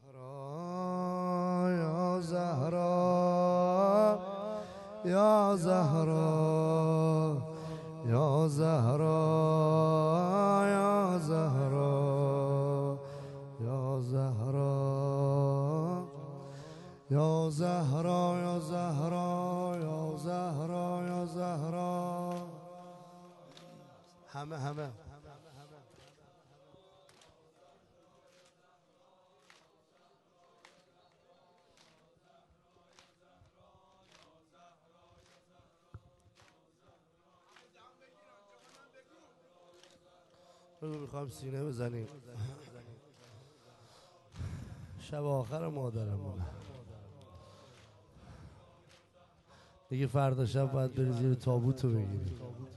یا زهرا یا زهرا یا زهرا یا زهرا یا زهرا یا زهرا یا زهرا یا زهرا یا زهرا همه میخوایم سینه بزنیم. شب آخر مادرمونه دیگه، فردا شب باید بری زیر تابوتو بگیری.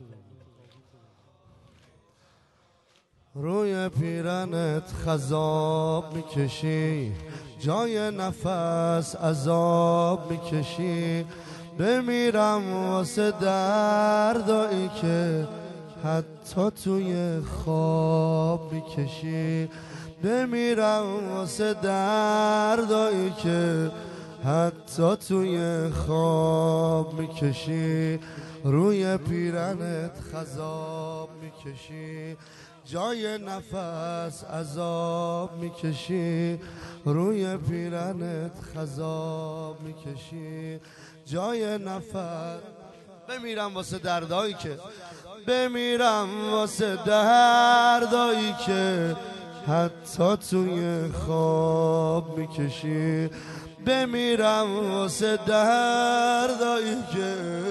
روی پیرنت خضاب میکشی، جای نفس عذاب میکشی. بمیرم واسه دردایی که حتی توی خواب میکشی. بمیرم واسه دردایی که حتی توی خواب میکشی. روی پیرنت خضاب میکشی، جای نفس عذاب میکشی. روی پیرنت خضاب میکشی، جای نفس. بمیرم واسه دردایی که، بمیرم واسه دردایی که حتی توی خواب میکشی. بمیرم واسه دردایی که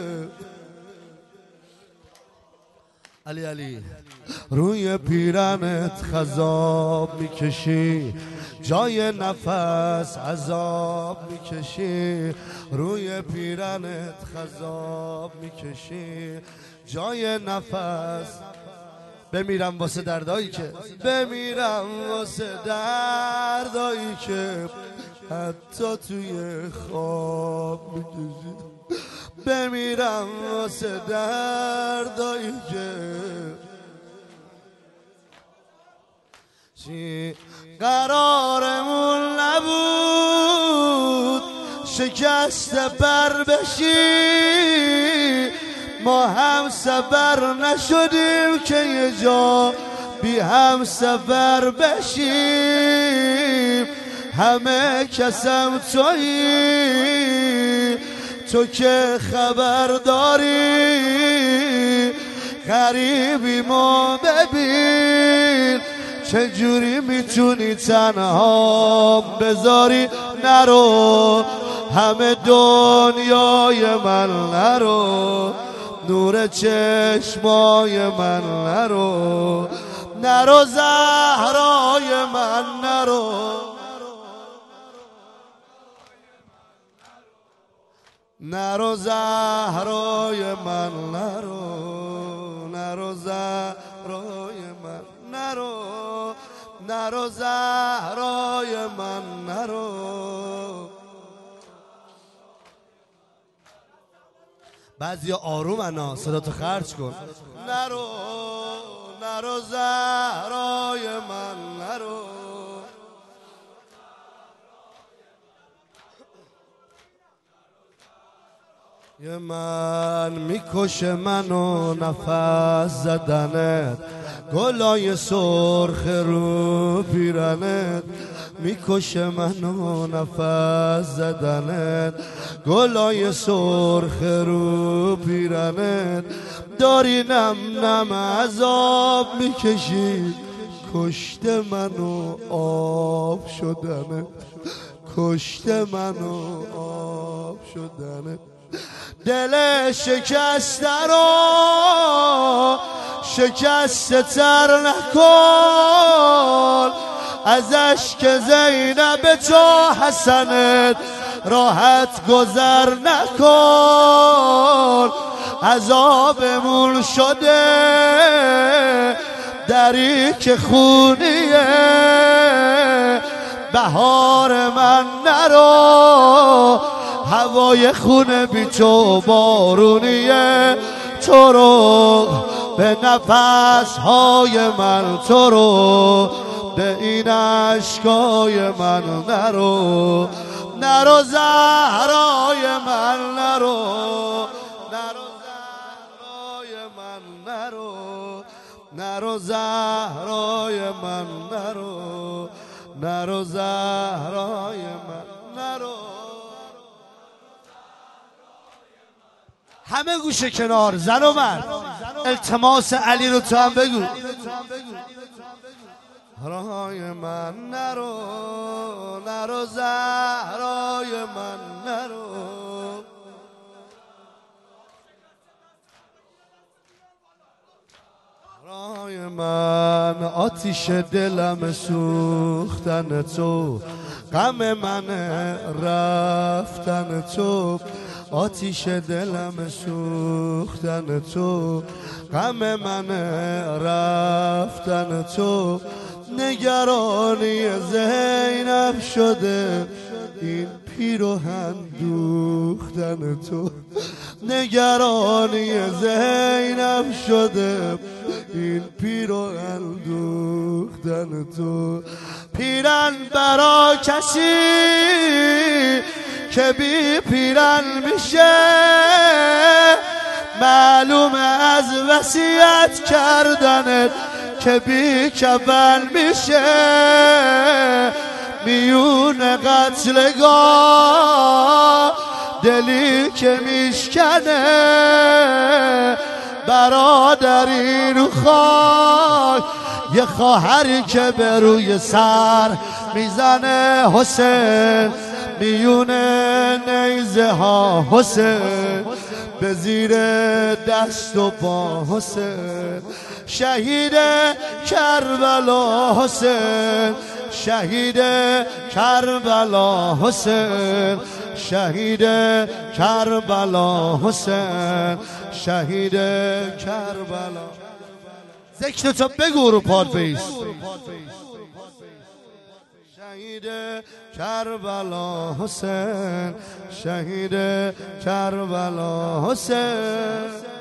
علی روی پیرنت خضاب میکشی، جای نفس عذاب میکشی. روی پیرنت خضاب میکشی، جای نفس. بمیرم واسه دردایی که، بمیرم واسه دردایی که حتی توی خواب میکشی. بمیرم واسه دردایی که چی قرارمون نبود شکست بر بشی. ما هم سفر نشدیم که یه جا بی هم سفر بشیم. همه کسم تویی، تو که خبر داری. غریبی ما ببین، چجوری میتونی تنها بذاری. نرو همه دنیای من نرو، نور چشمای من نرو. نرو زهرای من نرو، نرو زهرای من نرو. نرو زهرای من نرو، نرو زهرای من نرو. بعضیا آرومن، صداتو خرج کن. نرو نرو زهرای من نرو. یه من میکشه منو نفس زدنت، گلای سرخ رو پیرنت. میکشه منو نفس زدنت، گلای سرخ رو پیرنت. داری نم نم عذاب میکشی، کشته منو آب شدنت، کشته منو آب شدنت. دل شکسته رو شکسته تر نکن، از اشک زینب تو حسنت راحت گذر نکن. عذابمون شده دری که خونیه، بهار من نرو، هوای خونه بی تو بارونیه. تو رو به نفس های من، تو رو به این اشکای من نرو، نرو زهرای من نرو، نرو زهرای من نرو، نرو زهرای من نرو، نرو زهرای من نرو. همه گوشه کنار، زن و مرد، التماس علی رو تو هم بگو. زهرای من نرو، نرو زهرای من نرو، زهرای من آتیش دلم سوختن تو، غم من رفتن تو، آتیش دلم سوختن تو، غم من رفتن تو، نگرانی زینب شده این پیراهن دوختن تو، نگرانی زینب شده این پیراهن دوختن تو. پیرن برا کسی که بی پیرن میشه، معلومه از وصیت کردنت که بی کفن میشه، میون قتلگاه دلی که میشکنه، برادری رو خاک یه خواهری که به روی سر میزنه حسین، میون نیزه ها حسین، به زیر دست و پا حسین، شهید کربلا حسین، شهید کربلا حسین، شهید کربلا حسین، شهید کربلا. ذکر تو بگو رو پاد بیس. شهید کربلا حسین، شهید کربلا حسین.